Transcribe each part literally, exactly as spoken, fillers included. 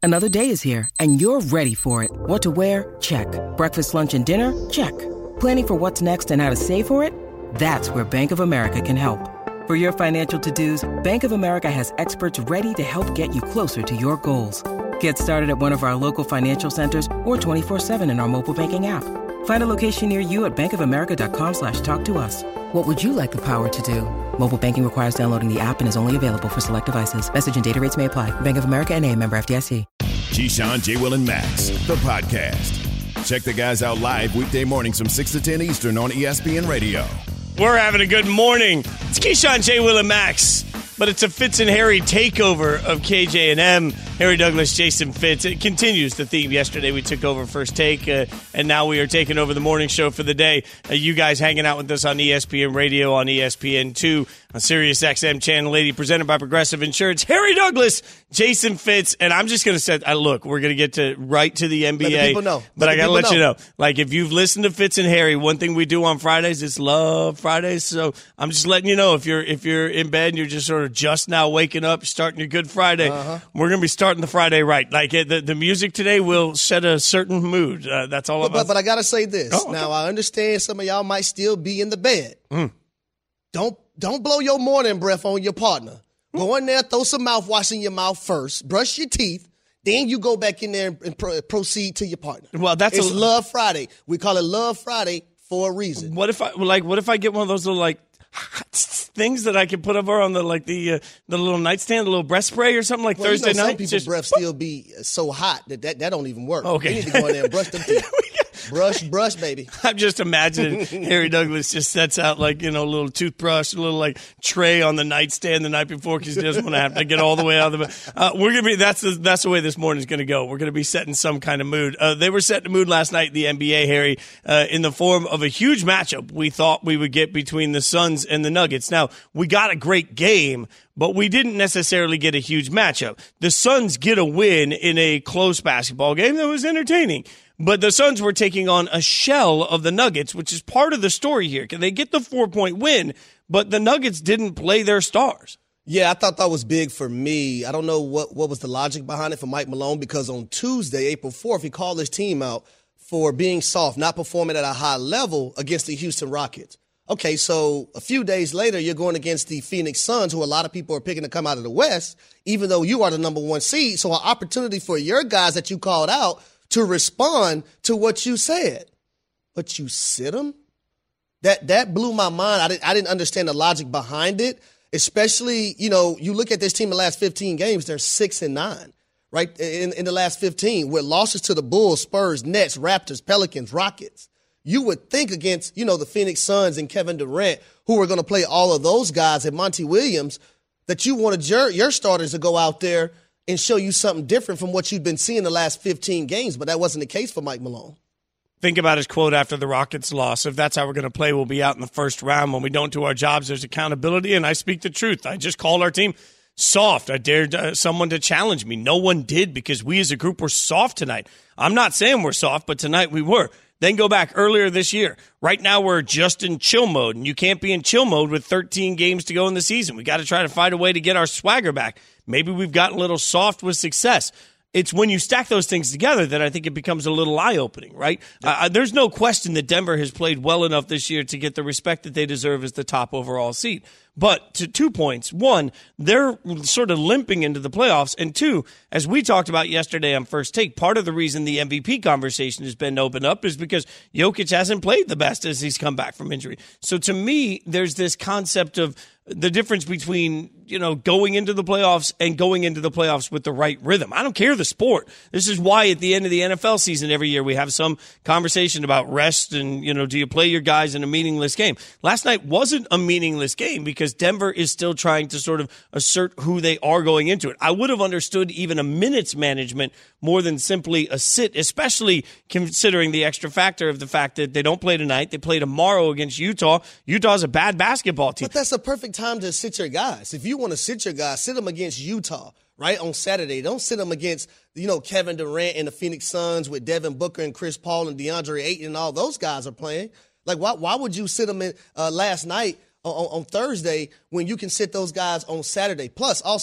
Another day is here, and you're ready for it. What to wear? Check. Breakfast, lunch, and dinner? Check. Planning for what's next and how to save for it? That's where Bank of America can help. For your financial to-dos, Bank of America has experts ready to help get you closer to your goals. Get started at one of our local financial centers or twenty-four seven in our mobile banking app. Find a location near you at bankofamerica.com slash talk to us. What would you like the power to do? Mobile banking requires downloading the app and is only available for select devices. Message and data rates may apply. Bank of America N A, member F D I C. Keyshawn, J. Will, and Max, the podcast. Check the guys out live weekday mornings from six to ten Eastern on E S P N Radio. We're having a good morning. It's Keyshawn, J. Will, and Max, but it's a Fitz and Harry takeover of K J and M. Harry Douglas, Jason Fitz. It continues the theme. Yesterday we took over First Take, uh, and now we are taking over the morning show for the day. Uh, you guys hanging out with us on E S P N Radio, on E S P N two, on Sirius X M Channel eighty, presented by Progressive Insurance. Harry Douglas, Jason Fitz, and I'm just going to say, uh, look, we're going to get to right to the N B A. Let the people know. But Let I got to let know. you know, like if you've listened to Fitz and Harry, one thing we do on Fridays is love Fridays. So I'm just letting you know, if you're if you're in bed and you're just sort of just now waking up, starting your Good Friday, uh-huh. we're going to be starting the Friday right. Like it, the, the music today will set a certain mood. Uh, that's all. But, about. but, but I got to say this. Oh, okay. Now, I understand some of y'all might still be in the bed. Mm. Don't don't blow your morning breath on your partner. Mm. Go in there, throw some mouthwash in your mouth first, brush your teeth, then you go back in there and pro- proceed to your partner. Well, that's it's a, Love Friday. We call it Love Friday for a reason. What if I like? What if I get one of those little like things that I can put over on the like the uh, the little nightstand, the little breath spray or something like well, Thursday you know, night? Some people's just, breath still be so hot that, that that don't even work. Okay, you need to go in there and brush them teeth. Brush, brush, baby. I'm just imagining Harry Douglas just sets out like, you know, a little toothbrush, a little like tray on the nightstand the night before because he doesn't want to have to get all the way out of the bed. Uh, we're going to be, that's the, that's the way this morning's going to go. We're going to be setting some kind of mood. Uh, they were setting a mood last night in the N B A, Harry, uh, in the form of a huge matchup we thought we would get between the Suns and the Nuggets. Now, we got a great game, but we didn't necessarily get a huge matchup. The Suns get a win in a close basketball game that was entertaining. But the Suns were taking on a shell of the Nuggets, which is part of the story here. Can they get the four-point win, but the Nuggets didn't play their stars? Yeah, I thought that was big for me. I don't know what, what was the logic behind it for Mike Malone, because on Tuesday, April fourth, he called his team out for being soft, not performing at a high level against the Houston Rockets. Okay, so a few days later, you're going against the Phoenix Suns, who a lot of people are picking to come out of the West, even though you are the number one seed. So an opportunity for your guys that you called out to respond to what you said. But you sit them? That that blew my mind. I didn't, I didn't understand the logic behind it, especially, you know, you look at this team in the last fifteen games, they're six and nine, right, in, in the last fifteen, with losses to the Bulls, Spurs, Nets, Raptors, Pelicans, Rockets. You would think against, you know, the Phoenix Suns and Kevin Durant, who are going to play all of those guys, and Monty Williams, that you wanted your, your starters to go out there and show you something different from what you've been seeing the last fifteen games, but that wasn't the case for Mike Malone. Think about his quote after the Rockets loss. If that's how we're going to play, we'll be out in the first round. When we don't do our jobs, there's accountability, and I speak the truth. I just called our team soft. I dared uh, someone to challenge me. No one did, because we as a group were soft tonight. I'm not saying we're soft, but tonight we were. Then go back earlier this year. Right now we're just in chill mode, and you can't be in chill mode with thirteen games to go in the season. We got to try to find a way to get our swagger back. Maybe we've gotten a little soft with success. It's when you stack those things together that I think it becomes a little eye-opening, right? Yep. Uh, there's no question that Denver has played well enough this year to get the respect that they deserve as the top overall seed. But to two points. One, they're sort of limping into the playoffs. And two, as we talked about yesterday on First Take, part of the reason the M V P conversation has been opened up is because Jokic hasn't played the best as he's come back from injury. So to me, there's this concept of the difference between, you know, going into the playoffs and going into the playoffs with the right rhythm. I don't care the sport. This is why at the end of the N F L season every year we have some conversation about rest and, you know, do you play your guys in a meaningless game? Last night wasn't a meaningless game because Denver is still trying to sort of assert who they are going into it. I would have understood even a minutes management more than simply a sit, especially considering the extra factor of the fact that they don't play tonight. They play tomorrow against Utah. Utah's a bad basketball team. But that's a perfect time to sit your guys. If you want to sit your guys, sit them against Utah, right, on Saturday. Don't sit them against, you know, Kevin Durant and the Phoenix Suns with Devin Booker and Chris Paul and DeAndre Ayton and all those guys are playing. Like, why why would you sit them in uh, last night on, on Thursday when you can sit those guys on Saturday? Plus, also,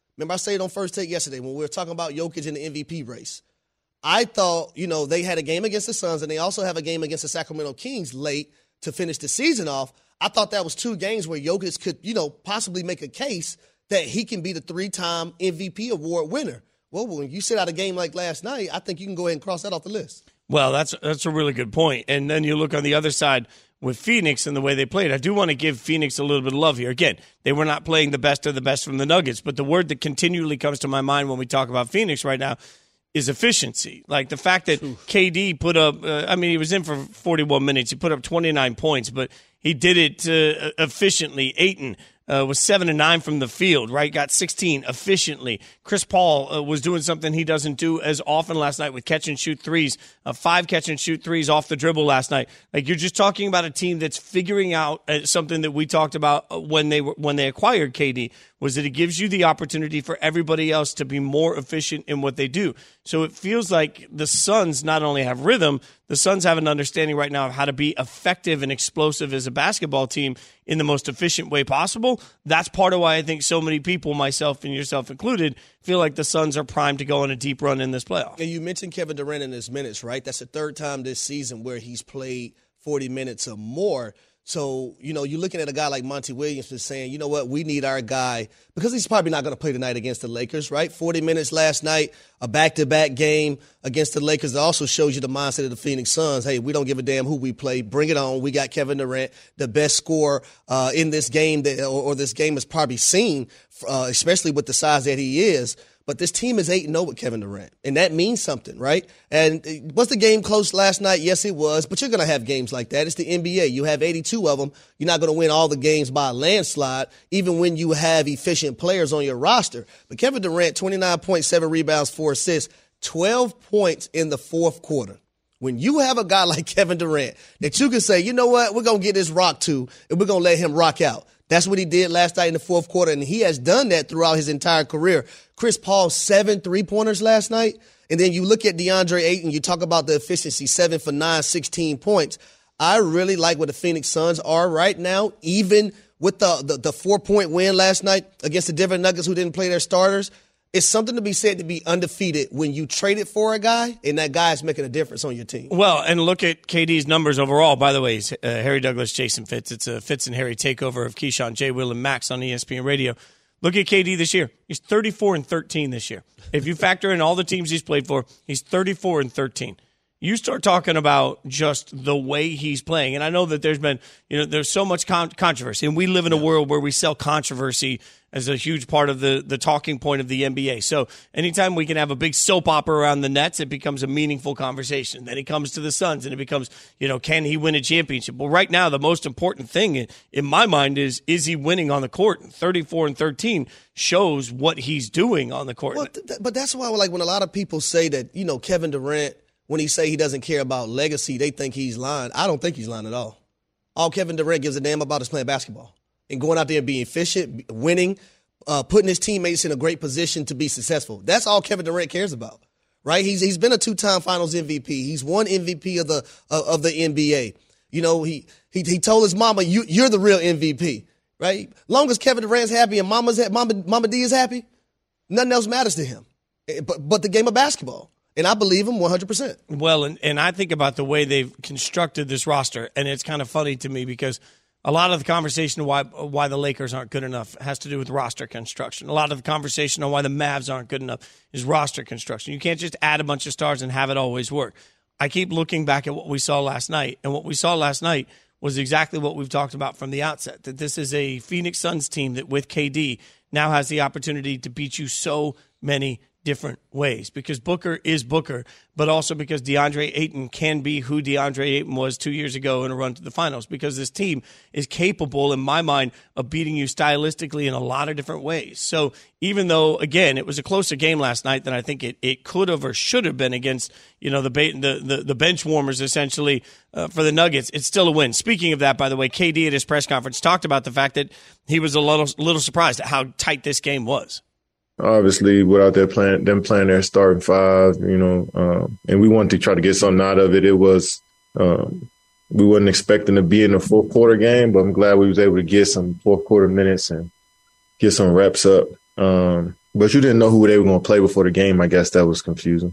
Remember I said on First Take yesterday when we were talking about Jokic in the M V P race. I thought, you know, they had a game against the Suns and they also have a game against the Sacramento Kings late to finish the season off. I thought that was two games where Jokic could, you know, possibly make a case that he can be the three-time M V P award winner. Well, when you sit out a game like last night, I think you can go ahead and cross that off the list. Well, that's that's a really good point. And then you look on the other side with Phoenix and the way they played. I do want to give Phoenix a little bit of love here. Again, they were not playing the best of the best from the Nuggets, but the word that continually comes to my mind when we talk about Phoenix right now is efficiency. Like the fact that Oof. K D put up, uh, I mean, he was in for forty-one minutes. He put up twenty-nine points, but he did it uh, efficiently. Ayton uh, was seven and nine from the field, right? Got sixteen efficiently. Chris Paul uh, was doing something he doesn't do as often last night with catch and shoot threes, uh, five catch and shoot threes off the dribble last night. Like you're just talking about a team that's figuring out uh, something that we talked about when they were when they acquired K D, was that it gives you the opportunity for everybody else to be more efficient in what they do. So it feels like the Suns not only have rhythm, the Suns have an understanding right now of how to be effective and explosive as a basketball team in the most efficient way possible. That's part of why I think so many people, myself and yourself included, feel like the Suns are primed to go on a deep run in this playoff. And you mentioned Kevin Durant in his minutes, right? That's the third time this season where he's played forty minutes or more. So, you know, you're looking at a guy like Monty Williams just saying, you know what, we need our guy, because he's probably not going to play tonight against the Lakers, right? forty minutes last night, a back-to-back game against the Lakers. That also shows you the mindset of the Phoenix Suns. Hey, we don't give a damn who we play. Bring it on. We got Kevin Durant, the best scorer uh, in this game, that, or, or this game has probably seen, uh, especially with the size that he is. But this team is eight and oh with Kevin Durant, and that means something, right? And was the game close last night? Yes, it was, but you're going to have games like that. It's the N B A. You have eighty-two of them. You're not going to win all the games by a landslide, even when you have efficient players on your roster. But Kevin Durant, twenty-nine point seven rebounds, four assists, twelve points in the fourth quarter. When you have a guy like Kevin Durant that you can say, you know what, we're going to get this rock to, and we're going to let him rock out. That's what he did last night in the fourth quarter, and he has done that throughout his entire career. Chris Paul, seven three-pointers last night. And then you look at DeAndre Ayton, you talk about the efficiency, seven for nine, sixteen points. I really like what the Phoenix Suns are right now, even with the, the, the four-point win last night against the Denver Nuggets who didn't play their starters. It's something to be said to be undefeated when you traded for a guy and that guy is making a difference on your team. Well, and look at K D's numbers overall. By the way, uh, Harry Douglas, Jason Fitz. It's a Fitz and Harry takeover of Keyshawn, J. Will, and Max on E S P N Radio. Look at K D this year. He's thirty-four and thirteen this year. If you factor in all the teams he's played for, he's thirty-four and thirteen. You start talking about just the way he's playing. And I know that there's been, you know, there's so much con- controversy. And we live in a world where we sell controversy as a huge part of the, the talking point of the N B A. So anytime we can have a big soap opera around the Nets, it becomes a meaningful conversation. Then he comes to the Suns and it becomes, you know, can he win a championship? Well, right now, the most important thing in, in my mind is, is he winning on the court? thirty-four and thirteen shows what he's doing on the court. Well, th- but that's why, like, when a lot of people say that, you know, Kevin Durant, when he say he doesn't care about legacy, they think he's lying. I don't think he's lying at all. All Kevin Durant gives a damn about is playing basketball and going out there and being efficient, winning, uh, putting his teammates in a great position to be successful. That's all Kevin Durant cares about, right? He's he's been a two-time Finals M V P. He's won M V P of the of, of the N B A. You know, he he he told his mama, "You you're the real M V P," right? Long as Kevin Durant's happy and Mama's ha- Mama Mama D is happy, nothing else matters to him, but but the game of basketball. And I believe him one hundred percent. Well, and, and I think about the way they've constructed this roster, and it's kind of funny to me because a lot of the conversation why why the Lakers aren't good enough has to do with roster construction. A lot of the conversation on why the Mavs aren't good enough is roster construction. You can't just add a bunch of stars and have it always work. I keep looking back at what we saw last night, and what we saw last night was exactly what we've talked about from the outset, that this is a Phoenix Suns team that with K D now has the opportunity to beat you so many different ways, because Booker is Booker, but also because DeAndre Ayton can be who DeAndre Ayton was two years ago in a run to the finals, because this team is capable, in my mind, of beating you stylistically in a lot of different ways. So even though, again, it was a closer game last night than I think it, it could have or should have been against, you know, the the the, the bench warmers, essentially, uh, for the Nuggets, it's still a win. Speaking of that, by the way, K D at his press conference talked about the fact that he was a little, little surprised at how tight this game was. Obviously, without their plan, them playing their starting five, you know, um, and we wanted to try to get something out of it. It was um, we wasn't expecting to be in the fourth quarter game, but I'm glad we was able to get some fourth quarter minutes and get some reps up. Um, but you didn't know who they were going to play before the game. I guess that was confusing.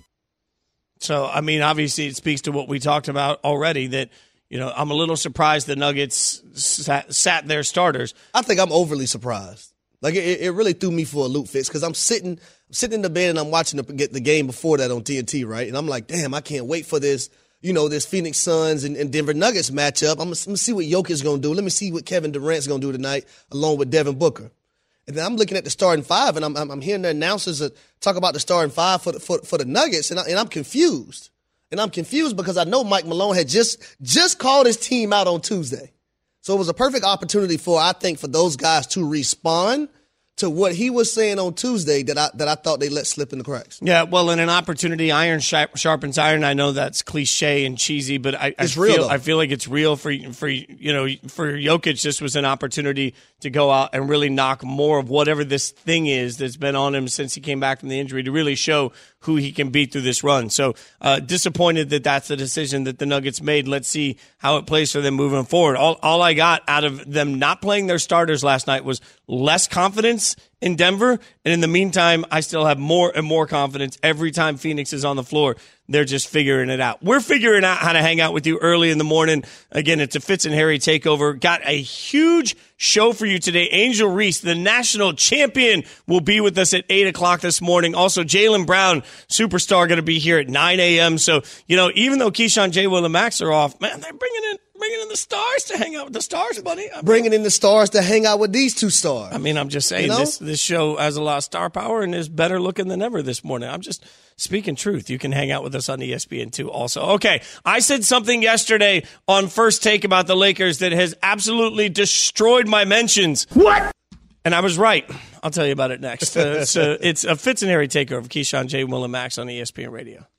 So, I mean, obviously it speaks to what we talked about already that, you know, I'm a little surprised the Nuggets sat, sat their starters. I think I'm overly surprised. Like, it, it really threw me for a loop, Fitz, because I'm sitting I'm sitting in the bed and I'm watching the, get the game before that on T N T, right? And I'm like, damn, I can't wait for this, you know, this Phoenix Suns and, and Denver Nuggets matchup. I'm going to see what Jokic's going to do. Let me see what Kevin Durant's going to do tonight along with Devin Booker. And then I'm looking at the starting five, and I'm I'm, I'm hearing the announcers talk about the starting five for the, for, for the Nuggets, and, I, and I'm confused. And I'm confused because I know Mike Malone had just just called his team out on Tuesday. So it was a perfect opportunity for, I think, for those guys to respond to what he was saying on Tuesday that I that I thought they let slip in the cracks. Yeah, well, in an opportunity, iron sharpens iron. I know that's cliche and cheesy, but I, it's I real, feel though. I feel like it's real for for you know for Jokic. This was an opportunity to go out and really knock more of whatever this thing is that's been on him since he came back from the injury to really show who he can beat through this run. So uh, disappointed that that's the decision that the Nuggets made. Let's see how it plays for them moving forward. All all I got out of them not playing their starters last night was less confidence in Denver. And in the meantime, I still have more and more confidence every time Phoenix is on the floor. They're just figuring it out. We're figuring out how to hang out with you early in the morning. Again, it's a Fitz and Harry takeover. Got a huge show for you today. Angel Reese, the national champion, will be with us at eight o'clock this morning. Also, Jaylen Brown, superstar, going to be here at nine a.m. So, you know, even though Keyshawn, J. Will, and Max are off, man, they're bringing in bringing in the stars to hang out with the stars, buddy. I mean, bringing in the stars to hang out with these two stars. I mean, I'm just saying, you know? this this show has a lot of star power and is better looking than ever this morning. I'm just speaking truth. You can hang out with us on E S P N too also. Okay, I said something yesterday on First Take about the Lakers that has absolutely destroyed my mentions. What? And I was right. I'll tell you about it next. Uh, so it's a Fitz and Harry takeover of Keyshawn, J. Will, and Max on E S P N Radio.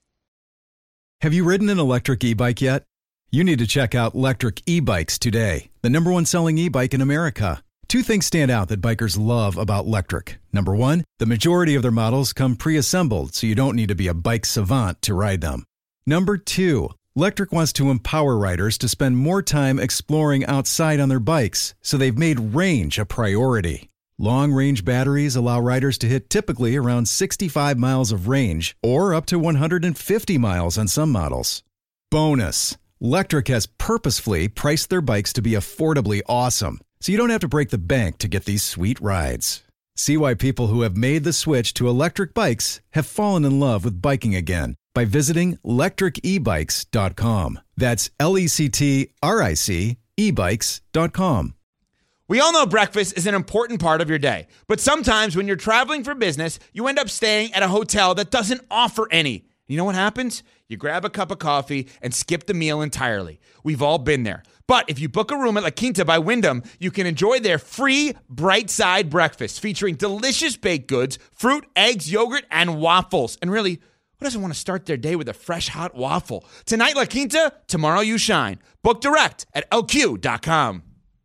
Have you ridden an electric e-bike yet? You need to check out Lectric E-Bikes today, the number one selling e-bike in America. Two things stand out that bikers love about Lectric. Number one, the majority of their models come pre-assembled, so you don't need to be a bike savant to ride them. Number two, Lectric wants to empower riders to spend more time exploring outside on their bikes, so they've made range a priority. Long-range batteries allow riders to hit typically around sixty-five miles of range, or up to one hundred fifty miles on some models. Bonus! Lectric has purposefully priced their bikes to be affordably awesome, so you don't have to break the bank to get these sweet rides. See why people who have made the switch to electric bikes have fallen in love with biking again by visiting lectric e bikes dot com. That's L E C T R I C e bikes dot com. We all know breakfast is an important part of your day, but sometimes when you're traveling for business, you end up staying at a hotel that doesn't offer any. You know what happens? You grab a cup of coffee and skip the meal entirely. We've all been there. But if you book a room at La Quinta by Wyndham, you can enjoy their free Bright Side breakfast featuring delicious baked goods, fruit, eggs, yogurt, and waffles. And really, who doesn't want to start their day with a fresh, hot waffle? Tonight, La Quinta, tomorrow you shine. Book direct at L Q dot com.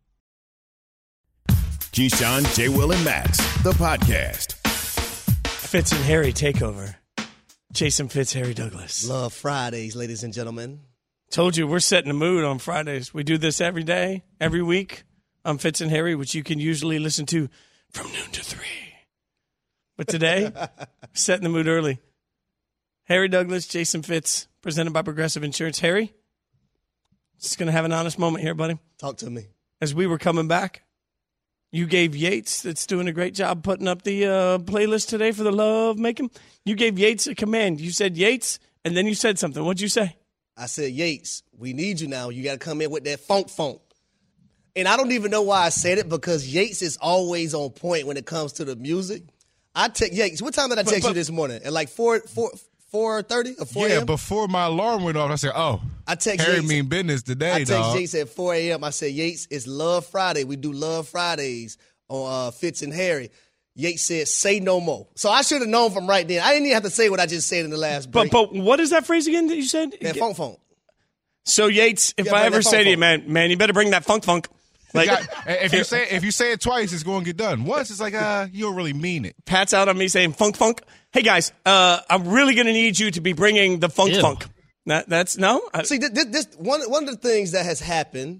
Keyshawn, J. Will, and Max, the podcast. Fitz and Harry takeover. Jason Fitz, Harry Douglas. Love Fridays, ladies and gentlemen. Told you we're setting the mood on Fridays. We do this every day, every week. I'm Fitz and Harry, which you can usually listen to from noon to three. But today, setting the mood early. Harry Douglas, Jason Fitz, presented by Progressive Insurance. Harry, just going to have an honest moment here, buddy. Talk to me. As we were coming back, you gave Yates, that's doing a great job putting up the uh, playlist today for the Love Making. You gave Yates a command. You said Yates, and then you said something. What'd you say? I said, Yates, we need you now. You got to come in with that funk funk. And I don't even know why I said it, because Yates is always on point when it comes to the music. I text Yates. What time did I text but, but, you this morning? At like four, four, four thirty or four a.m.? Yeah, before my alarm went off, I said, oh, I text Harry Yates. mean business today, I text dog. Yates at four a.m. I said, Yates, it's Love Friday. We do Love Fridays on uh, Fitz and Harry. Yates said, say no more. So I should have known from right then. I didn't even have to say what I just said in the last break. But but what is that phrase again that you said? That funk funk. So Yates, if Yeah, I bring ever that say funk to you, funk. man, man, you better bring that funk funk. Like, You got- if you say if you say it twice, it's going to get done. Once, it's like, uh, you don't really mean it. Pat's out on me saying funk funk. Hey guys, uh, I'm really going to need you to be bringing the funk Ew. funk. That, that's no. I, See, this, this one one of the things that has happened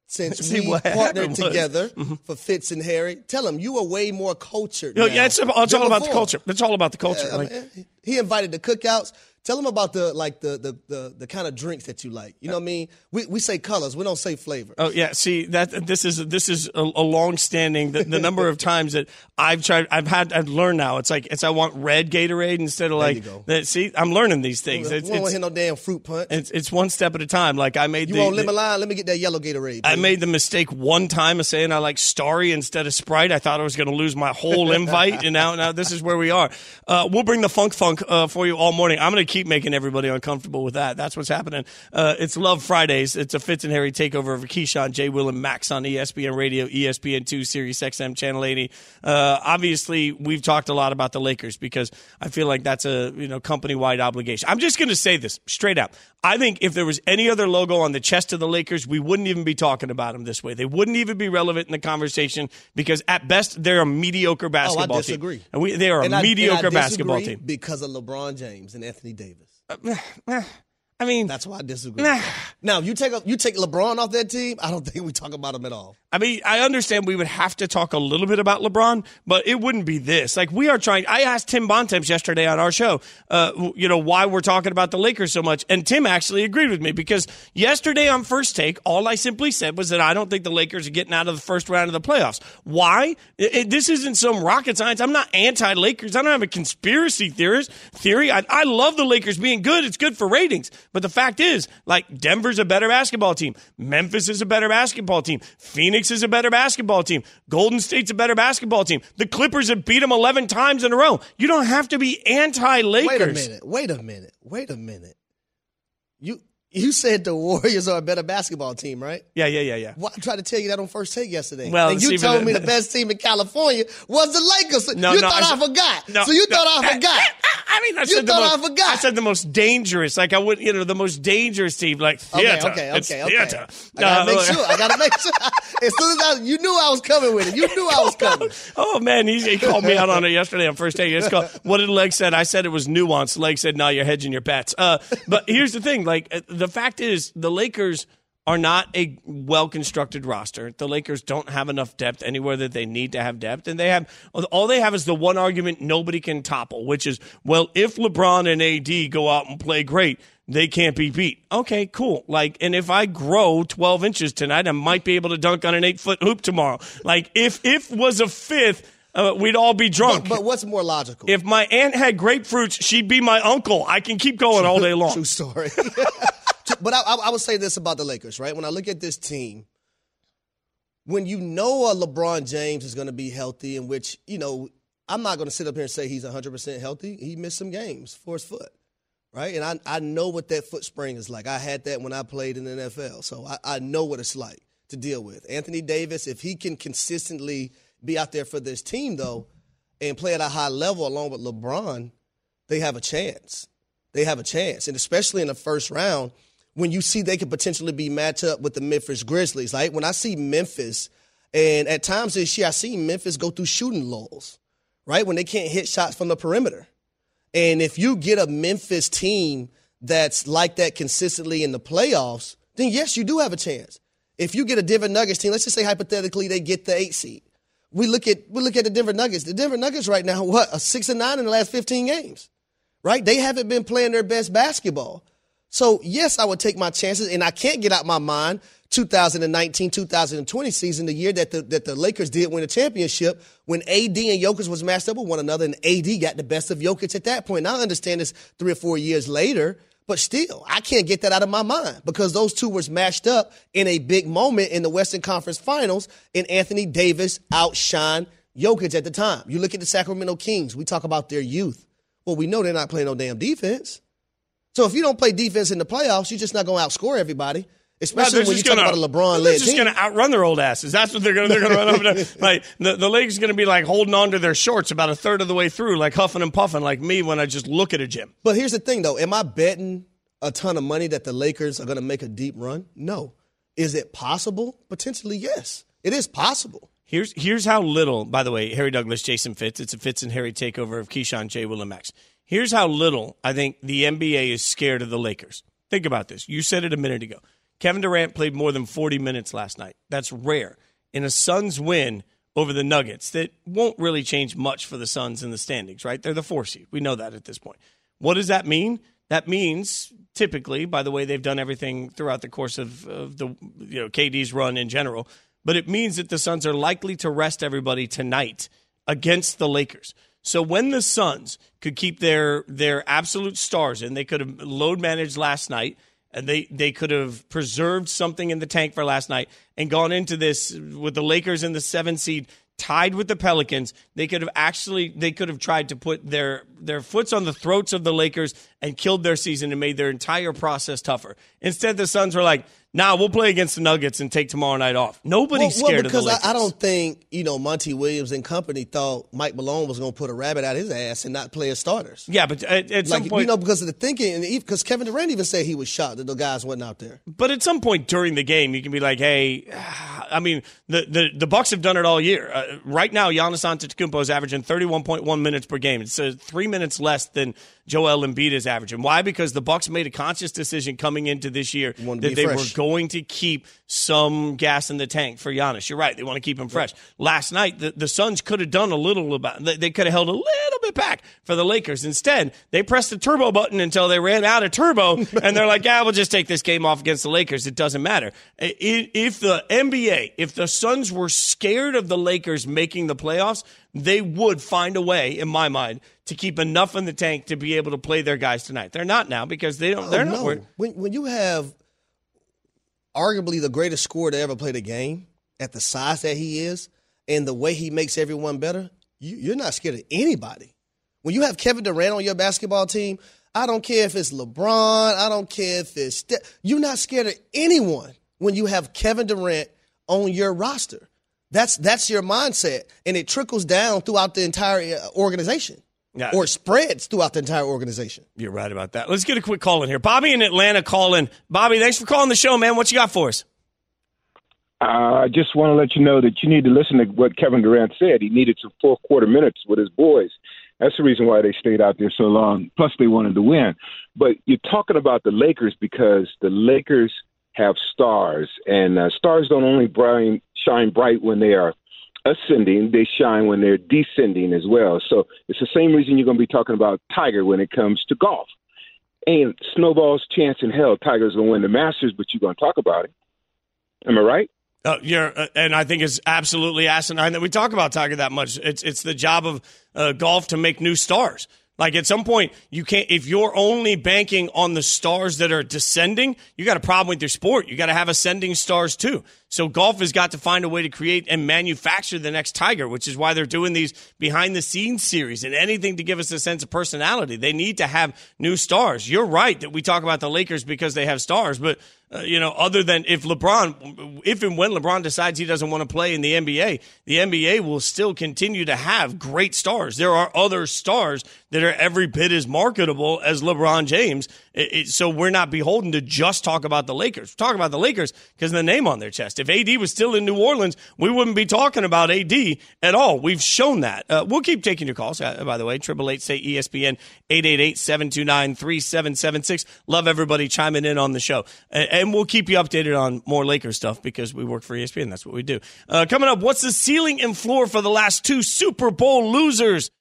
since See we what partnered was. together Mm-hmm. for Fitz and Harry. Tell him you are way more cultured You know, now yeah, it's, it's all than about the before. culture. It's all about the culture. Yeah, like, man. He invited the cookouts. Tell him about the like the the the, the kind of drinks that you like. You know what I mean? We we say colors. We don't say flavor. Oh yeah, see that this is this is a, a long-standing the, the number of times that I've tried I've had I've learned now. It's like it's I want red Gatorade instead of like you go. that. See, I'm learning these things. We It's don't want it's, to hear no damn fruit punch. it's it's one step at a time. Like I made You the, want the lemon lime? Let me get that yellow Gatorade. I please. made the mistake one time of saying I like Starry instead of Sprite. I thought I was going to lose my whole invite, and now now this is where we are. Uh, we'll bring the funk funk uh, for you all morning. I'm going to keep making everybody uncomfortable with that. That's what's happening. Uh, it's Love Fridays. It's a Fitz and Harry takeover of Keyshawn, J. Will, and Max on E S P N Radio, E S P N two, Sirius X M, Channel eighty. Uh, obviously, we've talked a lot about the Lakers because I feel like that's a you know company-wide obligation. I'm just going to say this straight out. I think if there was any other logo on the chest of the Lakers, we wouldn't even be talking about them this way. They wouldn't even be relevant in the conversation because at best they're a mediocre basketball oh, I disagree. team. And we, they are a And I- mediocre and I basketball disagree team. because of LeBron James and Anthony Davis. I mean, That's why I disagree. Now, if you take a, you take LeBron off that team, I don't think we talk about him at all. I mean, I understand we would have to talk a little bit about LeBron, but it wouldn't be this. Like, we are trying. I asked Tim Bontemps yesterday on our show, uh, you know, why we're talking about the Lakers so much. And Tim actually agreed with me because yesterday on First Take, all I simply said was that I don't think the Lakers are getting out of the first round of the playoffs. Why? It, it, this isn't some rocket science. I'm not anti-Lakers. I don't have a conspiracy theorist theory. I, I love the Lakers being good. It's good for ratings. But the fact is, like, Denver's a better basketball team. Memphis is a better basketball team. Phoenix is a better basketball team. Golden State's a better basketball team. The Clippers have beat them eleven times in a row. You don't have to be anti-Lakers. Wait a minute. Wait a minute. Wait a minute. You you said the Warriors are a better basketball team, right? Yeah, yeah, yeah, yeah. Well, I tried to tell you that on First Take yesterday. Well, and you see, told but- me the best team in California was the Lakers. No, you no, thought I I, said- forgot. No, so you no, thought I forgot. I mean, I You said the thought most, I forgot. I said the most dangerous. Like I would, you know, the most dangerous team. Like theater. Okay, okay, It's okay, okay. theater. I gotta Uh, make sure. I gotta make sure. As soon as I, you knew I was coming with it. You knew I was coming. Oh man, he, he called me out on it yesterday on First Take. It's called, what did Leg said? I said it was nuanced. Leg said, "No, you're hedging your bets." Uh, but here's the thing: like uh, the fact is, the Lakers are not a well-constructed roster. The Lakers don't have enough depth anywhere that they need to have depth, and they have all they have is the one argument nobody can topple, which is, well, if LeBron and A D go out and play great, they can't be beat. Okay, cool. Like, and if I grow twelve inches tonight, I might be able to dunk on an eight-foot hoop tomorrow. Like, if if was a fifth, uh, we'd all be drunk. But, but what's more logical? If my aunt had grapefruits, she'd be my uncle. I can keep going all day long. True story. But I, I, I would say this about the Lakers, right? When I look at this team, when you know a LeBron James is going to be healthy, in which, you know, I'm not going to sit up here and say he's one hundred percent healthy. He missed some games for his foot, right? And I, I know what that foot sprain is like. I had that when I played in the N F L, so I, I know what it's like to deal with. Anthony Davis, if he can consistently be out there for this team, though, and play at a high level along with LeBron, they have a chance. They have a chance, and especially in the first round, when you see they could potentially be matched up with the Memphis Grizzlies. Like when I see Memphis, and at times this year I see Memphis go through shooting lulls, right? When they can't hit shots from the perimeter. And if you get a Memphis team that's like that consistently in the playoffs, then yes, you do have a chance. If you get a Denver Nuggets team, let's just say hypothetically they get the eight seed. We look at we look at the Denver Nuggets. The Denver Nuggets right now, what, a six and nine in the last fifteen games, right? They haven't been playing their best basketball. So, yes, I would take my chances, and I can't get out my mind two thousand nineteen, two thousand twenty season, the year that the, that the Lakers did win a championship when A D and Jokic was matched up with one another, and A D got the best of Jokic at that point. Now, I understand this three or four years later, but still, I can't get that out of my mind because those two were matched up in a big moment in the Western Conference Finals, and Anthony Davis outshined Jokic at the time. You look at the Sacramento Kings, we talk about their youth. Well, we know they're not playing no damn defense. So if you don't play defense in the playoffs, you're just not going to outscore everybody, especially No, when you talk gonna, about a LeBron-led They're just team. going to outrun their old asses. That's what they're going to. They're going to run over. To, like the the Lakers going to be like holding on to their shorts about a third of the way through, like huffing and puffing, like me when I just look at a gym. But here's the thing, though: am I betting a ton of money that the Lakers are going to make a deep run? No. Is it possible? Potentially, yes. It is possible. Here's here's how little. By the way, Harry Douglas, Jason Fitz. It's a Fitz and Harry takeover of Keyshawn, J. Will, and Max. Here's how little I think the N B A is scared of the Lakers. Think about this. You said it a minute ago. Kevin Durant played more than forty minutes last night. That's rare. In a Suns win over the Nuggets, that won't really change much for the Suns in the standings, right? They're the four seed. We know that at this point. What does that mean? That means, typically, by the way, they've done everything throughout the course of, of the you know K D's run in general, but it means that the Suns are likely to rest everybody tonight against the Lakers. So when the Suns could keep their their absolute stars in, they could have load managed last night, and they, they could have preserved something in the tank for last night and gone into this with the Lakers in the seven seed tied with the Pelicans. They could have actually they could have tried to put their their foots on the throats of the Lakers and killed their season and made their entire process tougher. Instead, the Suns were like, nah, we'll play against the Nuggets and take tomorrow night off. Nobody's well, scared well, of the Lakers. Because I, I don't think, you know, Monty Williams and company thought Mike Malone was going to put a rabbit out his ass and not play his starters. Yeah, but at, at some like, point, you know, because of the thinking, and because Kevin Durant even said he was shocked that the guys wasn't out there. But at some point during the game, you can be like, hey, I mean, the the, the Bucks have done it all year. Uh, right now, Giannis Antetokounmpo is averaging thirty-one point one minutes per game. It's uh, three minutes less than Joel Embiid is averaging. Why? Because the Bucks made a conscious decision coming into this year that they fresh. were going to keep some gas in the tank for Giannis. You're right. They want to keep him fresh. Right. Last night, the, the Suns could have done a little about They, they could have held a little bit back for the Lakers. Instead, they pressed the turbo button until they ran out of turbo, and they're like, yeah, we'll just take this game off against the Lakers. It doesn't matter. If the N B A, if the Suns were scared of the Lakers making the playoffs, they would find a way, in my mind, to keep enough in the tank to be able to play their guys tonight. They're not now because they don't. They're oh, not. No. When when you have arguably the greatest scorer to ever play the game at the size that he is and the way he makes everyone better, you, you're not scared of anybody. When you have Kevin Durant on your basketball team, I don't care if it's LeBron, I don't care if it's Steph, you're not scared of anyone when you have Kevin Durant on your roster. That's that's your mindset, and it trickles down throughout the entire organization. Yeah. Or spreads throughout the entire organization. You're right about that. Let's get a quick call in here. Bobby in Atlanta calling. Bobby, thanks for calling the show, man. What you got for us? Uh, I just want to let you know that you need to listen to what Kevin Durant said. He needed some fourth quarter minutes with his boys. That's the reason why they stayed out there so long. Plus, they wanted to win. But you're talking about the Lakers because the Lakers have stars, and uh, stars don't only bright, shine bright when they are ascending, they shine when they're descending as well. So it's the same reason you're going to be talking about Tiger when it comes to golf. Ain't snowball's chance in hell Tiger's going to win the Masters, but you're going to talk about it. Am I right? Uh, you're, uh, and I think it's absolutely asinine that we talk about Tiger that much. It's it's the job of uh, golf to make new stars. Like at some point, you can't. If you're only banking on the stars that are descending, you got a problem with your sport. You got to have ascending stars too. So golf has got to find a way to create and manufacture the next Tiger, which is why they're doing these behind-the-scenes series and anything to give us a sense of personality. They need to have new stars. You're right that we talk about the Lakers because they have stars, but uh, you know, other than if LeBron, if and when LeBron decides he doesn't want to play in the N B A, the N B A will still continue to have great stars. There are other stars that are every bit as marketable as LeBron James. It, it, so we're not beholden to just talk about the Lakers. We're talking about the Lakers because of the name on their chest. If A D was still in New Orleans, we wouldn't be talking about A D at all. We've shown that. Uh, we'll keep taking your calls, uh, by the way. eight eight eight, say E S P N, eight eight eight, seven two nine, three seven seven six. Love everybody chiming in on the show. And, and we'll keep you updated on more Lakers stuff because we work for E S P N. That's what we do. Uh, coming up, what's the ceiling and floor for the last two Super Bowl losers?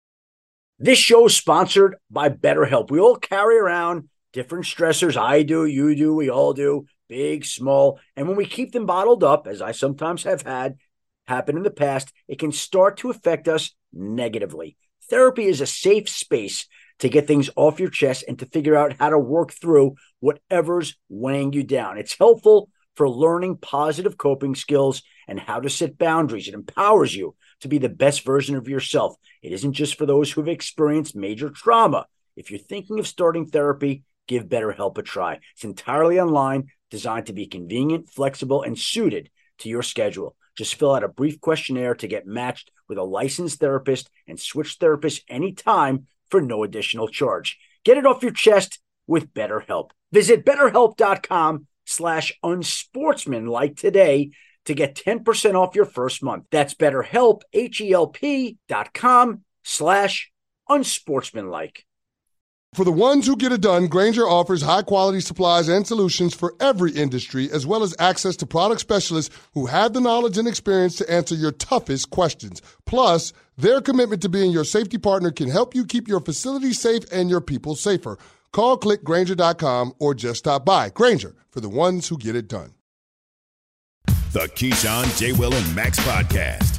This show is sponsored by BetterHelp. We all carry around different stressors. I do, you do, we all do, big, small. And when we keep them bottled up, as I sometimes have had happen in the past, it can start to affect us negatively. Therapy is a safe space to get things off your chest and to figure out how to work through whatever's weighing you down. It's helpful for learning positive coping skills and how to set boundaries. It empowers you to be the best version of yourself. It isn't just for those who've experienced major trauma. If you're thinking of starting therapy, give BetterHelp a try. It's entirely online, designed to be convenient, flexible, and suited to your schedule. Just fill out a brief questionnaire to get matched with a licensed therapist and switch therapists anytime for no additional charge. Get it off your chest with BetterHelp. Visit BetterHelp.com slash unsportsmanlike today to get ten percent off your first month. That's BetterHelp, H E L P dot com slash unsportsmanlike. For the ones who get it done, Grainger offers high-quality supplies and solutions for every industry, as well as access to product specialists who have the knowledge and experience to answer your toughest questions. Plus, their commitment to being your safety partner can help you keep your facility safe and your people safer. Call, click Grainger dot com, or just stop by. Grainger, for the ones who get it done. The Keyshawn, J. Will, and Max podcast.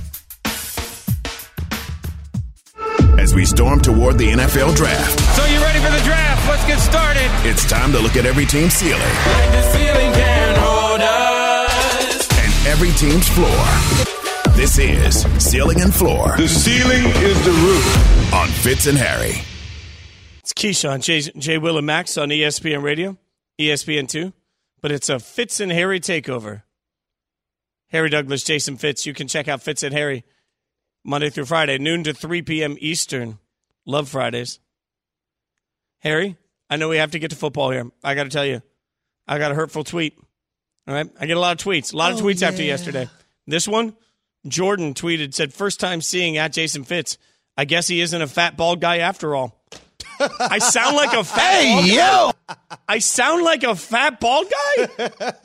As we storm toward the N F L Draft. So you ready for the draft? Let's get started. It's time to look at every team's ceiling. Like the ceiling can hold us. And every team's floor. This is Ceiling and Floor. The ceiling is the roof. On Fitz and Harry. It's Keyshawn, J. J. Will, and Max on E S P N Radio, E S P N two. But it's a Fitz and Harry takeover. Harry Douglas, Jason Fitz. You can check out Fitz and Harry Monday through Friday, noon to three p.m. Eastern. Love Fridays. Harry, I know we have to get to football here. I got to tell you, I got a hurtful tweet. All right? I get a lot of tweets. A lot of oh, tweets yeah. after yesterday. This one, Jordan tweeted, said, first time seeing at Jason Fitz. I guess he isn't a fat, bald guy after all. I sound like a fat hey, bald yo. guy. I sound like a fat bald guy?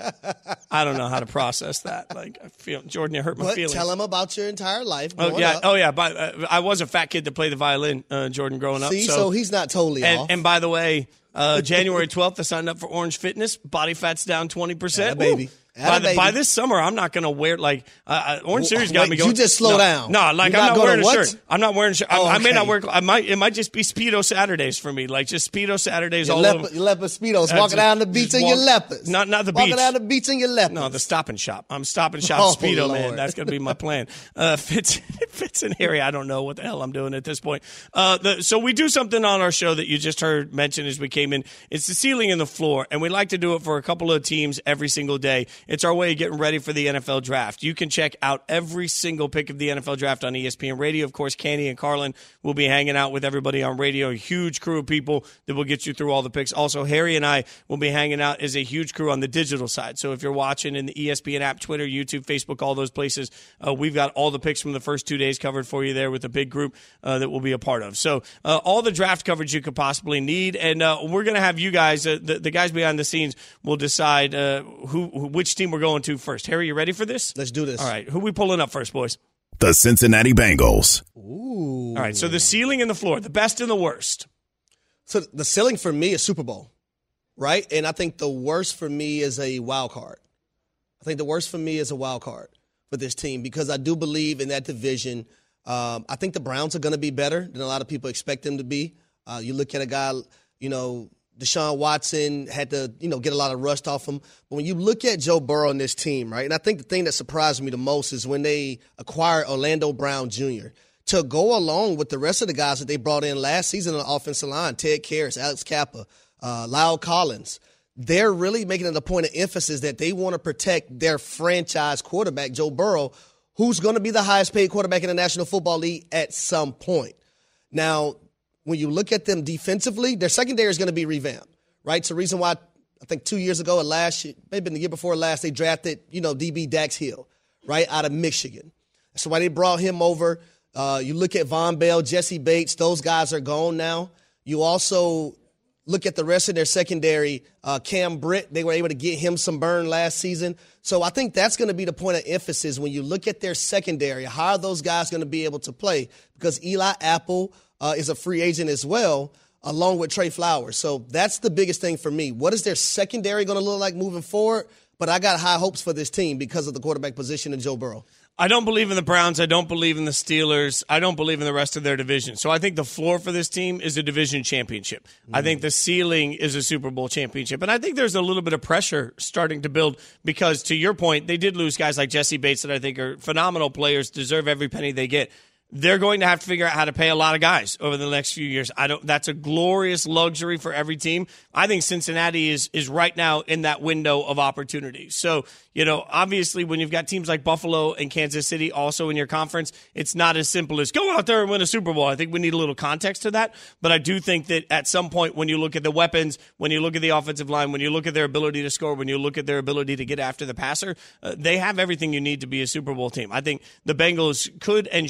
I don't know how to process that. Like, I feel Jordan, you hurt my but feelings. Tell him about your entire life. Oh yeah, up. oh yeah. But uh, I was a fat kid that played the violin, uh, Jordan, growing up. See, so, so he's not totally and, off. And by the way, uh, January twelfth, I signed up for Orange Fitness. Body fat's down twenty percent. Yeah, baby. By, the, baby. by this summer, I'm not going to wear, like, uh, Orange Series got Wait, me going. You just slow no, down. No, like, You're I'm not not wearing a what? shirt. I'm not wearing a shirt. Oh, I, I may okay. not wear, I might, it might just be Speedo Saturdays for me. Like, just Speedo Saturdays your all leopard, over. Your leopard Speedos, Uh, walking down the beach in your walk- leopards. Not, not the walking beach. Walking down the beach in your leopards. No, the Stop and Shop. I'm Stop and Shop Oh, Speedo, Lord. man. That's going to be my plan. Uh, Fitz, Fitz and Harry, I don't know what the hell I'm doing at this point. Uh, the, so we do something on our show that you just heard mentioned as we came in. It's the ceiling and the floor, and we like to do it for a couple of teams every single day. It's our way of getting ready for the N F L Draft. You can check out every single pick of the N F L Draft on E S P N Radio. Of course, Candy and Carlin will be hanging out with everybody on radio, a huge crew of people that will get you through all the picks. Also, Harry and I will be hanging out as a huge crew on the digital side. So if you're watching in the E S P N app, Twitter, YouTube, Facebook, all those places, uh, we've got all the picks from the first two days covered for you there with a big group uh, that we'll be a part of. So uh, all the draft coverage you could possibly need. And uh, we're going to have you guys, uh, the, the guys behind the scenes, will decide uh, who, who which team we're going to first. Harry, you ready for this? Let's do this. All right. Who we pulling up first, boys? The Cincinnati Bengals. Ooh. All right. So the ceiling and the floor, the best and the worst. So the ceiling for me is Super Bowl, right? And I think the worst for me is a wild card. I think the worst for me is a wild card for this team because I do believe in that division. Um, I think the Browns are going to be better than a lot of people expect them to be. Uh, you look at a guy, you know, Deshaun Watson had to, you know, get a lot of rust off him. But when you look at Joe Burrow and this team, right, and I think the thing that surprised me the most is when they acquired Orlando Brown Junior to go along with the rest of the guys that they brought in last season on the offensive line, Ted Karras, Alex Kappa, uh, Lyle Collins. They're really making it a point of emphasis that they want to protect their franchise quarterback, Joe Burrow, who's going to be the highest paid quarterback in the National Football League at some point. Now, when you look at them defensively, their secondary is going to be revamped, right? It's the reason why I think two years ago or last year, maybe the year before last, they drafted, you know, D B Dax Hill, right, out of Michigan. That's why they brought him over. Uh, you look at Von Bell, Jesse Bates, those guys are gone now. You also look at the rest of their secondary, uh, Cam Britt, they were able to get him some burn last season. So I think that's going to be the point of emphasis when you look at their secondary. How are those guys going to be able to play? Because Eli Apple uh, is a free agent as well, along with Trey Flowers. So that's the biggest thing for me. What is their secondary going to look like moving forward? But I got high hopes for this team because of the quarterback position in Joe Burrow. I don't believe in the Browns. I don't believe in the Steelers. I don't believe in the rest of their division. So I think the floor for this team is a division championship. Mm. I think the ceiling is a Super Bowl championship. And I think there's a little bit of pressure starting to build because, to your point, they did lose guys like Jesse Bates that I think are phenomenal players, deserve every penny they get. They're going to have to figure out how to pay a lot of guys over the next few years. I don't. That's a glorious luxury for every team. I think Cincinnati is is right now in that window of opportunity. So, you know, obviously when you've got teams like Buffalo and Kansas City also in your conference, it's not as simple as go out there and win a Super Bowl. I think we need a little context to that. But I do think that at some point when you look at the weapons, when you look at the offensive line, when you look at their ability to score, when you look at their ability to get after the passer, uh, they have everything you need to be a Super Bowl team. I think the Bengals could and should be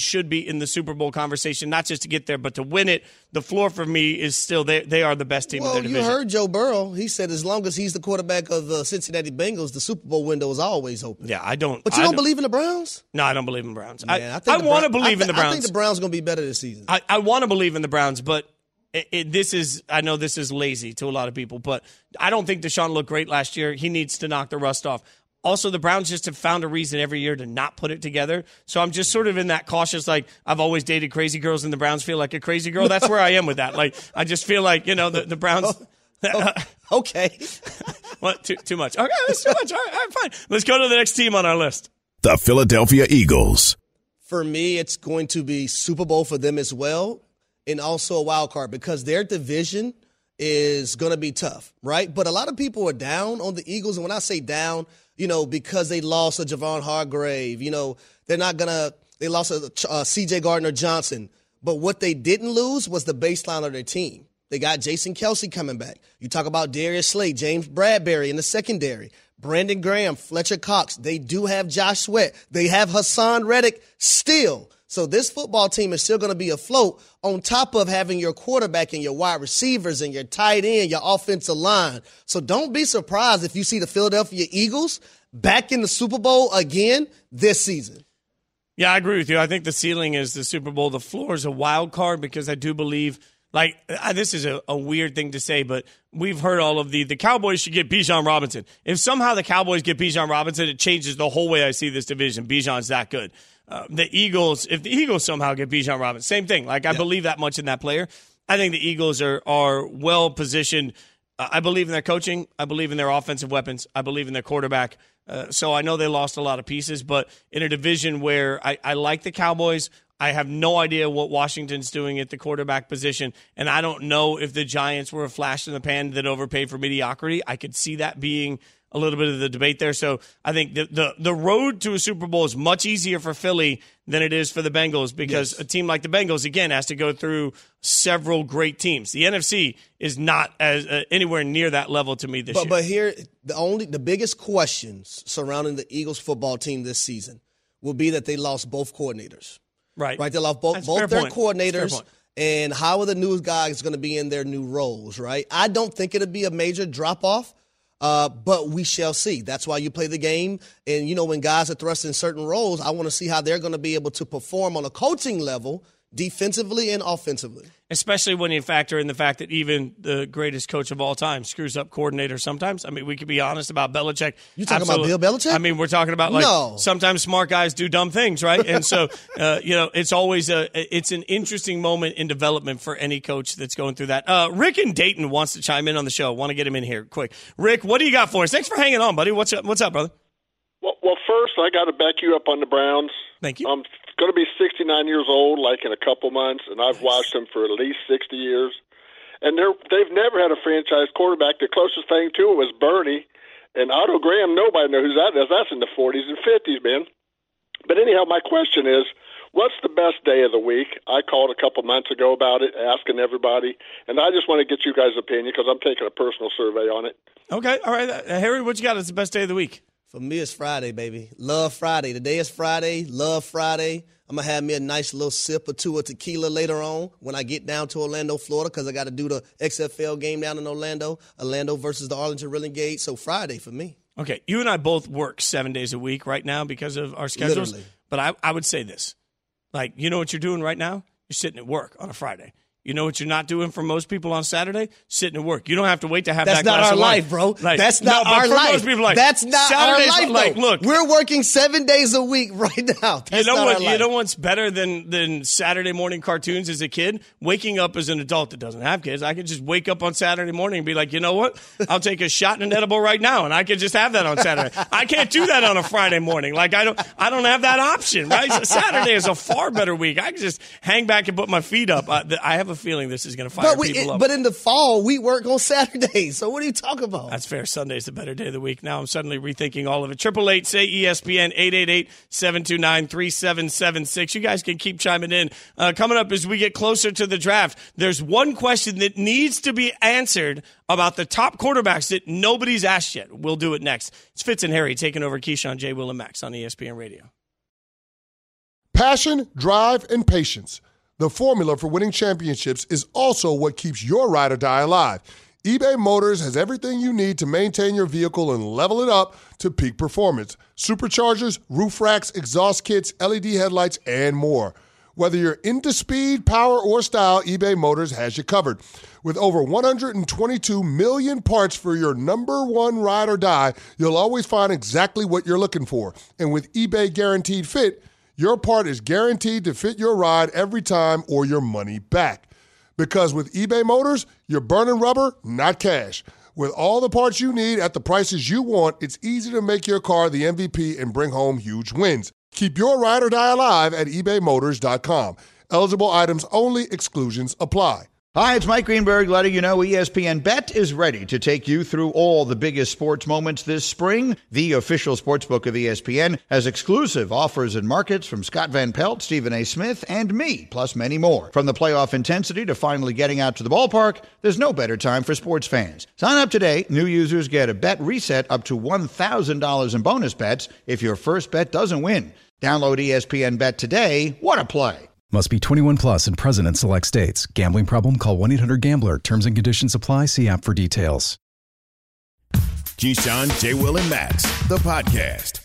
in the Super Bowl conversation, not just to get there, but to win it. The floor for me is still they they are the best team well, in their division. You heard Joe Burrow. He said as long as he's the quarterback of the Cincinnati Bengals, the Super Bowl window is always open. Yeah, I don't. But you I don't, don't believe in the Browns? No, I don't believe in the Browns. Man, I, I, think I want to Bra- believe I th- in the Browns. I think the Browns are going to be better this season. I, I want to believe in the Browns, but it, it, this is, I know this is lazy to a lot of people, but I don't think Deshaun looked great last year. He needs to knock the rust off. Also, the Browns just have found a reason every year to not put it together. So I'm just sort of in that cautious, like, I've always dated crazy girls and the Browns feel like a crazy girl. That's where I am with that. Like, I just feel like, you know, the, the Browns. Oh, oh, okay. What? Too, too much. Okay, that's too much. All right, all right, fine. Let's go to the next team on our list. The Philadelphia Eagles. For me, it's going to be Super Bowl for them as well, and also a wild card because their division is going to be tough, right? But a lot of people are down on the Eagles, and when I say down, you know, because they lost a Javon Hargrave, you know, they're not going to – they lost a uh, C J Gardner-Johnson. But what they didn't lose was the baseline of their team. They got Jason Kelce coming back. You talk about Darius Slay, James Bradbury in the secondary, Brandon Graham, Fletcher Cox. They do have Josh Sweat. They have Hassan Reddick still. So this football team is still going to be afloat on top of having your quarterback and your wide receivers and your tight end, your offensive line. So don't be surprised if you see the Philadelphia Eagles back in the Super Bowl again this season. Yeah, I agree with you. I think the ceiling is the Super Bowl. The floor is a wild card because I do believe, like, this is a, a weird thing to say, but we've heard all of the, the Cowboys should get Bijan Robinson. If somehow the Cowboys get Bijan Robinson, it changes the whole way I see this division. Bijan's that good. Uh, the Eagles, if the Eagles somehow get Bijan Robinson, same thing. Like, I yeah. believe that much in that player. I think the Eagles are are well positioned. Uh, I believe in their coaching. I believe in their offensive weapons. I believe in their quarterback. Uh, so I know they lost a lot of pieces, but in a division where I, I like the Cowboys, I have no idea what Washington's doing at the quarterback position, and I don't know if the Giants were a flash in the pan that overpaid for mediocrity. I could see that being a little bit of the debate there. So I think the the, the road to a Super Bowl is much easier for Philly than it is for the Bengals because yes. a team like the Bengals, again, has to go through several great teams. The N F C is not as uh, anywhere near that level to me this but, year. But here, the only the biggest questions surrounding the Eagles football team this season will be that they lost both coordinators. Right. Right. They lost both, That's both their point. coordinators. And how are the new guys going to be in their new roles, right? I don't think it'll be a major drop-off. Uh, but we shall see. That's why you play the game. And, you know, when guys are thrust in certain roles, I want to see how they're going to be able to perform on a coaching level, defensively and offensively. Especially when you factor in the fact that even the greatest coach of all time screws up coordinators sometimes. I mean, we could be honest about Belichick. You talking Absolutely. about Bill Belichick? I mean, we're talking about, like, no. sometimes smart guys do dumb things, right? And so, uh, you know, it's always a, it's an interesting moment in development for any coach that's going through that. Uh, Rick in Dayton wants to chime in on the show. Want to get him in here quick. Rick, what do you got for us? Thanks for hanging on, buddy. What's up, what's up brother? Well, well, first, I got to back you up on the Browns. Thank you. I'm going to be sixty-nine years old, like in a couple months, and I've watched them for at least sixty years. And they're, they've never had a franchise quarterback. The closest thing to it was Bernie. And Otto Graham, nobody knows who that is. That's in the forties and fifties, man. But anyhow, my question is, what's the best day of the week? I called a couple months ago about it, asking everybody. And I just want to get you guys' opinion because I'm taking a personal survey on it. Okay. All right. Uh, Harry, what you got as the best day of the week? For me, it's Friday, baby. Love Friday. Today is Friday. Love Friday. I'm going to have me a nice little sip or two of tequila later on when I get down to Orlando, Florida, because I got to do the X F L game down in Orlando. Orlando versus the Arlington Renegades. So Friday for me. Okay. You and I both work seven days a week right now because of our schedules. Literally. But I, I would say this. Like, you know what you're doing right now? You're sitting at work on a Friday. You know what you're not doing for most people on Saturday? Sitting at work. You don't have to wait to have That's that glass of wine. That's not our life, bro. Like, That's not no, our for life. Most people, like, That's not Saturday's our life, like, though. Look, we're working seven days a week right now. That's you know not what? our life. You know what's better than than Saturday morning cartoons as a kid? Waking up as an adult that doesn't have kids. I could just wake up on Saturday morning and be like, you know what? I'll take a shot and an edible right now, and I could just have that on Saturday. I can't do that on a Friday morning. Like I don't, I don't have that option. Right? So Saturday is a far better week. I can just hang back and put my feet up. I, I have a feeling this is going to fire but we, people it, up. But in the fall, we work on Saturdays. So what are you talking about? That's fair. Sunday's the better day of the week. Now I'm suddenly rethinking all of it. Triple eight say E S P N eight eight eight seven two nine three seven seven six. You guys can keep chiming in. Uh, coming up as we get closer to the draft, there's one question that needs to be answered about the top quarterbacks that nobody's asked yet. We'll do it next. It's Fitz and Harry taking over Keyshawn, J. Will, and Max on E S P N Radio. Passion, drive, and patience. The formula for winning championships is also what keeps your ride or die alive. eBay Motors has everything you need to maintain your vehicle and level it up to peak performance. Superchargers, roof racks, exhaust kits, L E D headlights, and more. Whether you're into speed, power, or style, eBay Motors has you covered. With over one hundred twenty-two million parts for your number one ride or die, you'll always find exactly what you're looking for. And with eBay Guaranteed Fit, your part is guaranteed to fit your ride every time or your money back. Because with eBay Motors, you're burning rubber, not cash. With all the parts you need at the prices you want, it's easy to make your car the M V P and bring home huge wins. Keep your ride or die alive at ebay motors dot com. Eligible items only. Exclusions apply. Hi, it's Mike Greenberg letting you know E S P N Bet is ready to take you through all the biggest sports moments this spring. The official sportsbook of E S P N has exclusive offers and markets from Scott Van Pelt, Stephen A. Smith, and me, plus many more. From the playoff intensity to finally getting out to the ballpark, there's no better time for sports fans. Sign up today. New users get a bet reset up to one thousand dollars in bonus bets if your first bet doesn't win. Download E S P N Bet today. What a play. Must be twenty-one plus and present in select states. Gambling problem? Call one eight hundred gambler. Terms and conditions apply. See app for details. Keyshawn, J. Will, and Max, the podcast.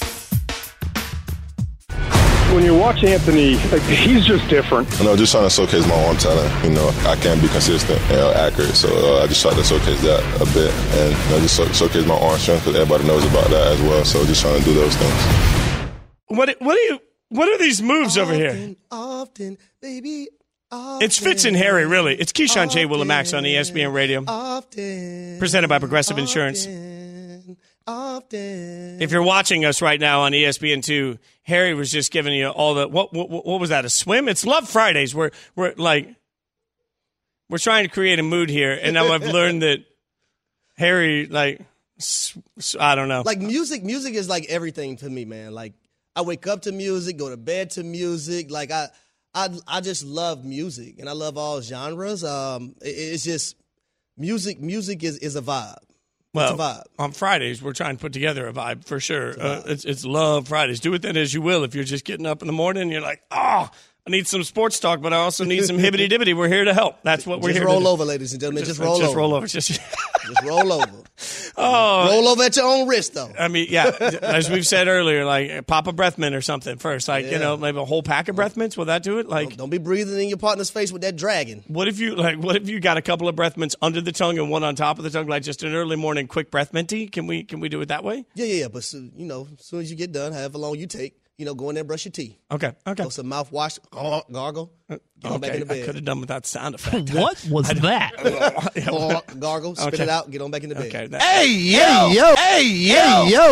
When you watch Anthony, like, he's just different. You know, just trying to showcase my own talent. You know, I can't be consistent and accurate, so uh, I just try to showcase that a bit, and you know, just showcase my arm strength because everybody knows about that as well. So just trying to do those things. What? What do you? What are these moves often, over here? Often, baby. Often, it's Fitz and Harry, really. It's Keyshawn, J. Will, and Max on E S P N Radio. Often, presented by Progressive Insurance. Often, often. If you're watching us right now on E S P N two, Harry was just giving you all the what? What, what was that? A swim? It's Love Fridays. We're we're like we're trying to create a mood here, and now I've learned that Harry, like, I don't know. Like music, music is like everything to me, man. Like, I wake up to music, go to bed to music. Like I, I, I just love music, and I love all genres. Um, it, it's just music. Music is, is a vibe. Well, it's a vibe. On Fridays, we're trying to put together a vibe for sure. It's, uh, it's, it's Love Fridays. Do with that as you will. If you're just getting up in the morning, and you're like, oh, I need some sports talk, but I also need some hibbity dibbity. We're here to help. That's what we're just here roll to do. over, ladies and gentlemen. Just, just roll just over. Roll over. Just just roll over. Oh, roll over at your own wrist, though. I mean, yeah, as we've said earlier, like pop a breath mint or something first. Like, yeah. you know, maybe a whole pack of breath mints. Will that do it? Like, don't, don't be breathing in your partner's face with that dragon. What if you like? What if you got a couple of breath mints under the tongue and one on top of the tongue, like just an early morning quick breath minty? Can we can we do it that way? Yeah, yeah, yeah. But so, you know, as soon as you get done, however long you take. You know, go in there and brush your teeth. Okay, okay. Go some mouthwash, gargle. Get okay, on back in the bed. I could have done without sound effect. What was that? Gargle, spit okay. it out, get on back in the bed. Okay. That, hey, yo! Yo! Hey, yo! yo.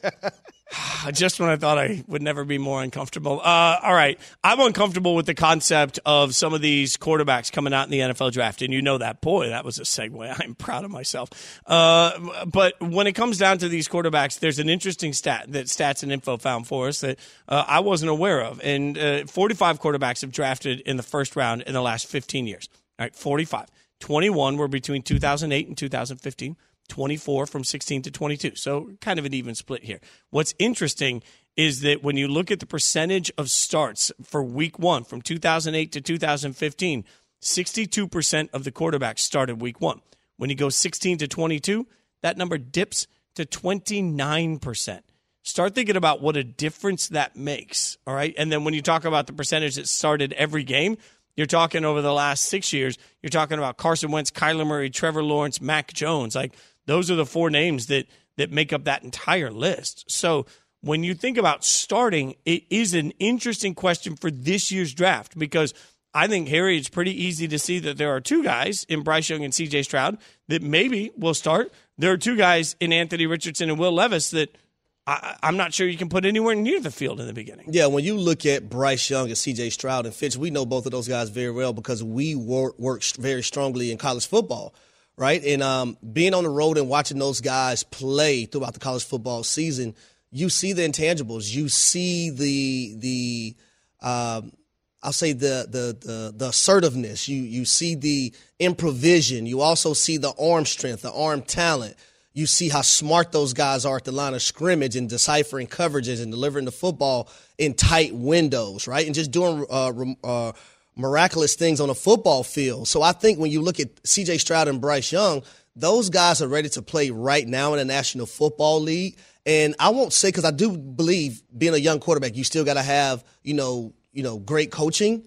Just when I thought I would never be more uncomfortable. Uh, all right. I'm uncomfortable with the concept of some of these quarterbacks coming out in the N F L draft, and you know that. Boy, that was a segue. I'm proud of myself. Uh, but when it comes down to these quarterbacks, there's an interesting stat that Stats and Info found for us that uh, I wasn't aware of. And uh, forty-five quarterbacks have drafted in the first round in the last fifteen years. All right, forty-five. twenty-one were between two thousand eight and two thousand fifteen. twenty-four from sixteen to twenty-two. So kind of an even split here. What's interesting is that when you look at the percentage of starts for week one from two thousand eight to two thousand fifteen, sixty-two percent of the quarterbacks started week one. When you go sixteen to twenty-two, that number dips to twenty-nine percent. Start thinking about what a difference that makes, all right? And then when you talk about the percentage that started every game, you're talking over the last six years, you're talking about Carson Wentz, Kyler Murray, Trevor Lawrence, Mac Jones. Like, those are the four names that that make up that entire list. So when you think about starting, it is an interesting question for this year's draft because I think, Harry, it's pretty easy to see that there are two guys in Bryce Young and C J Stroud that maybe will start. There are two guys in Anthony Richardson and Will Levis that I, I'm not sure you can put anywhere near the field in the beginning. Yeah, when you look at Bryce Young and C J Stroud and Fitz, we know both of those guys very well because we work, work very strongly in college football. Right, and um, being on the road and watching those guys play throughout the college football season, you see the intangibles. You see the the um, I'll say the the the the assertiveness. You you see the improvision. You also see the arm strength, the arm talent. you see how smart those guys are at the line of scrimmage and deciphering coverages and delivering the football in tight windows, right? And just doing uh, uh, miraculous things on a football field. So I think when you look at C J Stroud and Bryce Young, those guys are ready to play right now in the National Football League. And I won't say, because I do believe being a young quarterback, you still got to have, you know, you know, great coaching.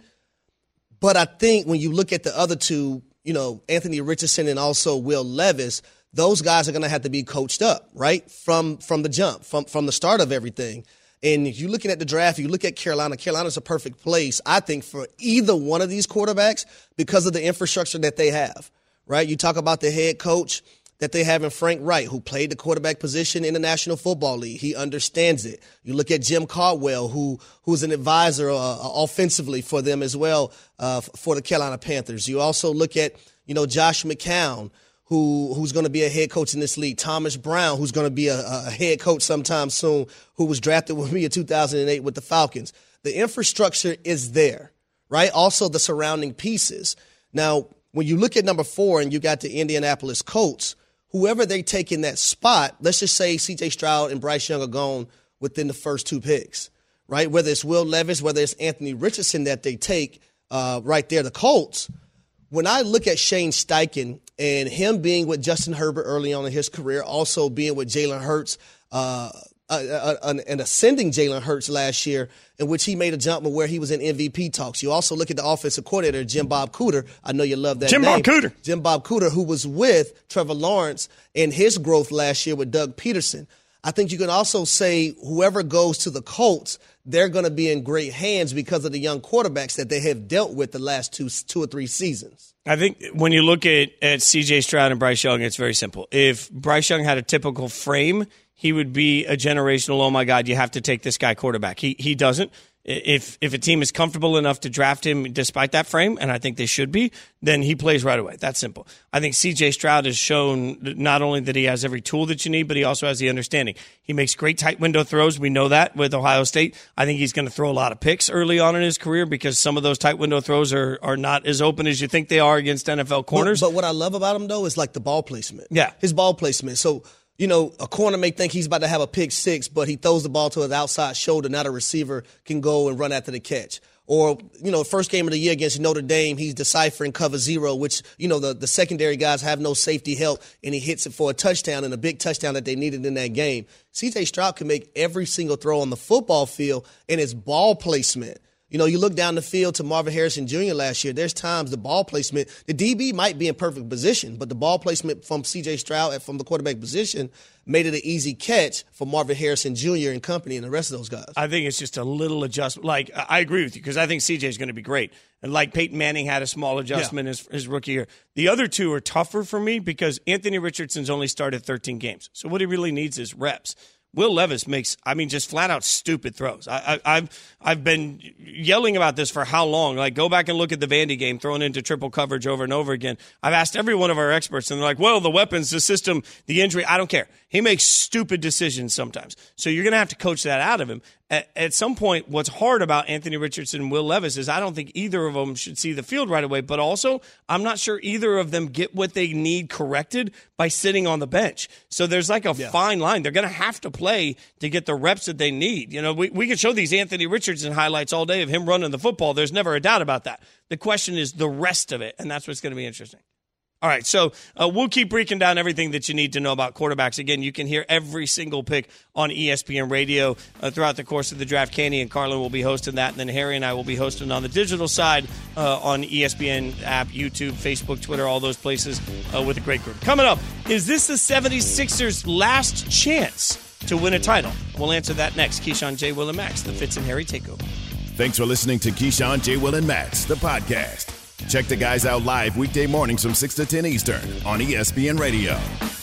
But I think when you look at the other two, you know, Anthony Richardson and also Will Levis, those guys are going to have to be coached up, right, from from the jump, from from the start of everything. And if you're looking at the draft, you look at Carolina, Carolina's a perfect place, I think, for either one of these quarterbacks because of the infrastructure that they have, right? You talk about the head coach that they have in Frank Wright, who played the quarterback position in the National Football League. He understands it. You look at Jim Caldwell, who who's an advisor uh, offensively for them as well, uh, for the Carolina Panthers. You also look at, you know, Josh McCown, who who's going to be a head coach in this league. Thomas Brown, who's going to be a, a head coach sometime soon, who was drafted with me in two thousand eight with the Falcons. The infrastructure is there, right? Also the surrounding pieces. Now, when you look at number four and you got the Indianapolis Colts, whoever they take in that spot, let's just say C J Stroud and Bryce Young are gone within the first two picks, right? Whether it's Will Levis, whether it's Anthony Richardson that they take uh, right there, the Colts. When I look at Shane Steichen and him being with Justin Herbert early on in his career, also being with Jalen Hurts, uh, uh, uh, an ascending Jalen Hurts last year, in which he made a jump where he was in M V P talks. You also look at the offensive coordinator, Jim Bob Cooter. I know you love that Jim name. Bob Cooter. Jim Bob Cooter, who was with Trevor Lawrence in his growth last year with Doug Peterson. I think you can also say whoever goes to the Colts, they're going to be in great hands because of the young quarterbacks that they have dealt with the last two two or three seasons. I think when you look at, at C J Stroud and Bryce Young, it's very simple. If Bryce Young had a typical frame, he would be a generational, oh, my God, you have to take this guy quarterback. He he doesn't. If if a team is comfortable enough to draft him despite that frame, and I think they should be, then he plays right away. That's simple. I think C J Stroud has shown not only that he has every tool that you need, but he also has the understanding. He makes great tight window throws. We know that with Ohio State. I think he's going to throw a lot of picks early on in his career because some of those tight window throws are, are not as open as you think they are against N F L corners. But, but what I love about him, though, is like the ball placement. Yeah. His ball placement. So, you know, a corner may think he's about to have a pick six, but he throws the ball to his outside shoulder. Now the receiver can go and run after the catch. Or, you know, first game of the year against Notre Dame, he's deciphering cover zero, which, you know, the, the secondary guys have no safety help, and he hits it for a touchdown and a big touchdown that they needed in that game. C J Stroud can make every single throw on the football field, and his ball placement. You know, you look down the field to Marvin Harrison Junior last year, there's times the ball placement, the D B might be in perfect position, but the ball placement from C J Stroud and from the quarterback position made it an easy catch for Marvin Harrison Junior and company and the rest of those guys. I think it's just a little adjustment. Like, I agree with you because I think C J is going to be great. And like Peyton Manning had a small adjustment yeah. his, his rookie year. The other two are tougher for me because Anthony Richardson's only started thirteen games. So what he really needs is reps. Will Levis makes, I mean, just flat out stupid throws. I, I, I've I've been yelling about this for how long? Like, go back and look at the Vandy game, thrown into triple coverage over and over again. I've asked every one of our experts, and they're like, well, the weapons, the system, the injury, I don't care. He makes stupid decisions sometimes. So you're going to have to coach that out of him. At, at some point, what's hard about Anthony Richardson and Will Levis is I don't think either of them should see the field right away, but also I'm not sure either of them get what they need corrected by sitting on the bench. So there's like a yeah. fine line. They're going to have to play to get the reps that they need. You know, we, we could show these Anthony Richardson highlights all day of him running the football. There's never a doubt about that. The question is the rest of it, and that's what's going to be interesting. All right, so uh, we'll keep breaking down everything that you need to know about quarterbacks. Again, you can hear every single pick on E S P N Radio uh, throughout the course of the draft. Kenny and Carlin will be hosting that, and then Harry and I will be hosting on the digital side uh, on E S P N app, YouTube, Facebook, Twitter, all those places uh, with a great group. Coming up, is this the seventy-sixers' last chance to win a title? We'll answer that next. Keyshawn, J. Will, and Max, the Fitz and Harry Takeover. Thanks for listening to Keyshawn, J. Will, and Max, the podcast. Check the guys out live weekday mornings from six to ten Eastern on E S P N Radio.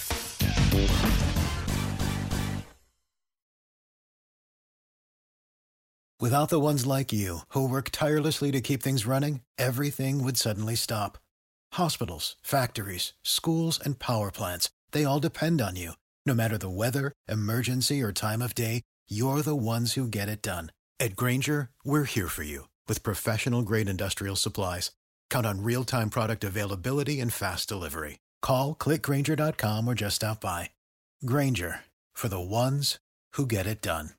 Without the ones like you, who work tirelessly to keep things running, everything would suddenly stop. Hospitals, factories, schools, and power plants, they all depend on you. No matter the weather, emergency, or time of day, you're the ones who get it done. At Grainger, we're here for you with professional-grade industrial supplies. Count on real-time product availability and fast delivery. Call, click Grainger dot com, or just stop by. Granger, for the ones who get it done.